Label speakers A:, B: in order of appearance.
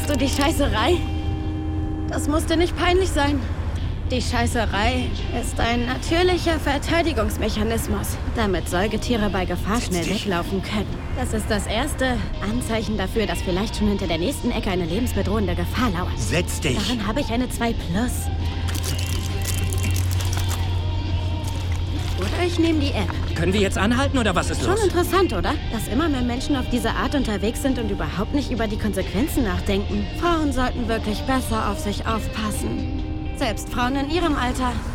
A: du die Scheißerei? Das muss dir nicht peinlich sein. Die Scheißerei ist ein natürlicher Verteidigungsmechanismus, damit Säugetiere bei Gefahr schnell weglaufen können. Das ist das erste Anzeichen dafür, dass vielleicht schon hinter der nächsten Ecke eine lebensbedrohende Gefahr lauert.
B: Setz dich!
A: Darin habe ich eine 2+. Oder ich nehme die App.
C: Können wir jetzt anhalten oder was ist
A: Schon
C: los?
A: interessant, oder? Dass immer mehr Menschen auf diese Art unterwegs sind und überhaupt nicht über die Konsequenzen nachdenken. Frauen sollten wirklich besser auf sich aufpassen. Selbst Frauen in ihrem Alter.